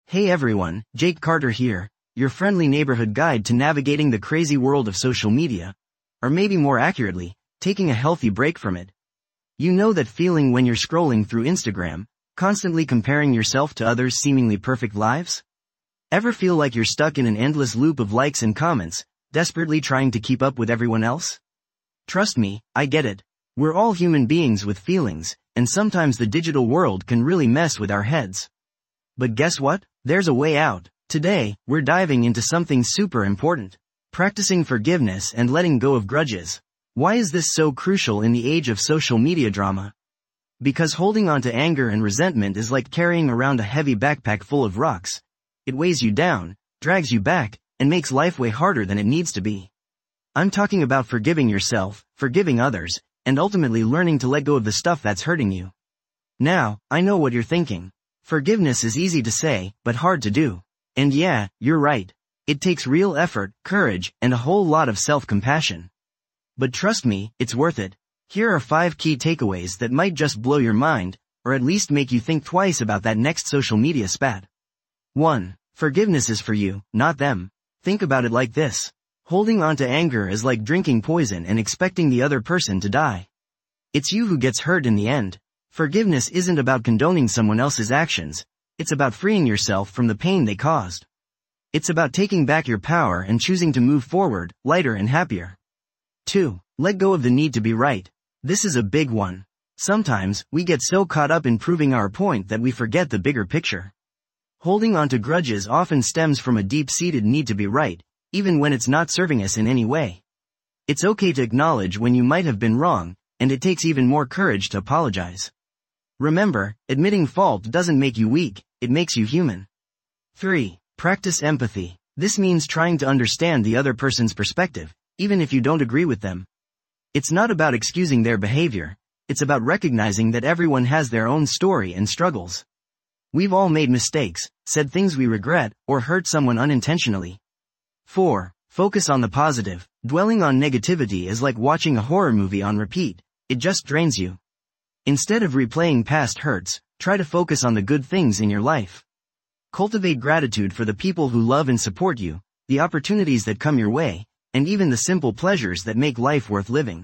Hey everyone, Jake Carter here, your friendly neighborhood guide to navigating the crazy world of social media. Or maybe more accurately, taking a healthy break from it. You know that feeling when you're scrolling through Instagram, constantly comparing yourself to others' seemingly perfect lives? Ever feel like you're stuck in an endless loop of likes and comments, desperately trying to keep up with everyone else? Trust me, I get it. We're all human beings with feelings, and sometimes the digital world can really mess with our heads. But guess what? There's a way out. Today, we're diving into something super important. Practicing forgiveness and letting go of grudges. Why is this so crucial in the age of social media drama? Because holding on to anger and resentment is like carrying around a heavy backpack full of rocks. It weighs you down, drags you back, and makes life way harder than it needs to be. I'm talking about forgiving yourself, forgiving others, and ultimately learning to let go of the stuff that's hurting you. Now, I know what you're thinking. Forgiveness is easy to say, but hard to do. And yeah, you're right. It takes real effort, courage, and a whole lot of self-compassion. But trust me, it's worth it. Here are 5 key takeaways that might just blow your mind, or at least make you think twice about that next social media spat. 1. Forgiveness is for you, not them. Think about it like this. Holding on to anger is like drinking poison and expecting the other person to die. It's you who gets hurt in the end. Forgiveness isn't about condoning someone else's actions, it's about freeing yourself from the pain they caused. It's about taking back your power and choosing to move forward, lighter and happier. 2. Let go of the need to be right. This is a big one. Sometimes, we get so caught up in proving our point that we forget the bigger picture. Holding on to grudges often stems from a deep-seated need to be right, even when it's not serving us in any way. It's okay to acknowledge when you might have been wrong, and it takes even more courage to apologize. Remember, admitting fault doesn't make you weak, it makes you human. 3. Practice empathy. This means trying to understand the other person's perspective, even if you don't agree with them. It's not about excusing their behavior, it's about recognizing that everyone has their own story and struggles. We've all made mistakes, said things we regret, or hurt someone unintentionally. 4. Focus on the positive. Dwelling on negativity is like watching a horror movie on repeat, it just drains you. Instead of replaying past hurts, try to focus on the good things in your life. Cultivate gratitude for the people who love and support you, the opportunities that come your way, and even the simple pleasures that make life worth living.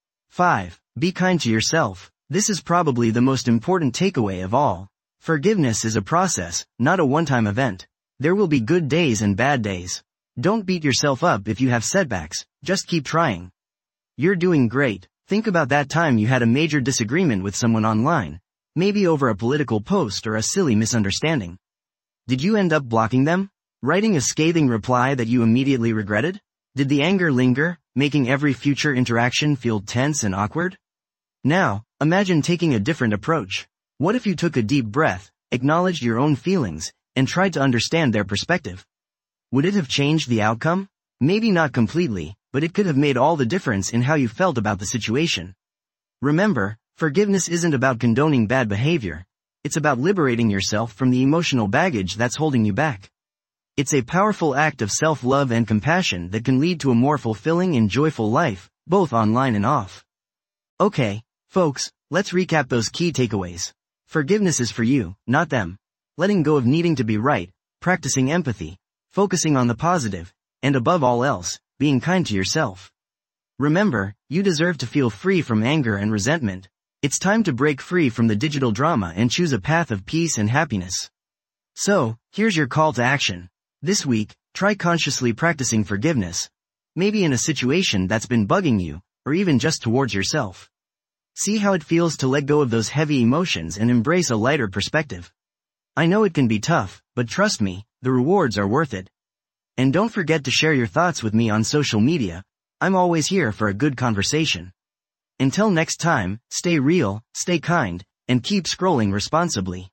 5. Be kind to yourself. This is probably the most important takeaway of all. Forgiveness is a process, not a one-time event. There will be good days and bad days. Don't beat yourself up if you have setbacks, just keep trying. You're doing great. Think about that time you had a major disagreement with someone online, maybe over a political post or a silly misunderstanding. Did you end up blocking them? Writing a scathing reply that you immediately regretted? Did the anger linger, making every future interaction feel tense and awkward? Now, imagine taking a different approach. What if you took a deep breath, acknowledged your own feelings, and tried to understand their perspective? Would it have changed the outcome? Maybe not completely, but it could have made all the difference in how you felt about the situation. Remember, forgiveness isn't about condoning bad behavior. It's about liberating yourself from the emotional baggage that's holding you back. It's a powerful act of self-love and compassion that can lead to a more fulfilling and joyful life, both online and off. Okay, folks, let's recap those key takeaways. Forgiveness is for you, not them. Letting go of needing to be right, practicing empathy, focusing on the positive, and above all else, being kind to yourself. Remember, you deserve to feel free from anger and resentment. It's time to break free from the digital drama and choose a path of peace and happiness. So, here's your call to action. This week, try consciously practicing forgiveness. Maybe in a situation that's been bugging you, or even just towards yourself. See how it feels to let go of those heavy emotions and embrace a lighter perspective. I know it can be tough, but trust me, the rewards are worth it. And don't forget to share your thoughts with me on social media. I'm always here for a good conversation. Until next time, stay real, stay kind, and keep scrolling responsibly.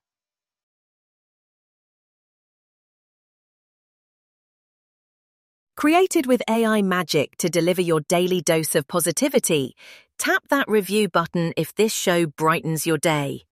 Created with AI magic to deliver your daily dose of positivity, tap that review button if this show brightens your day.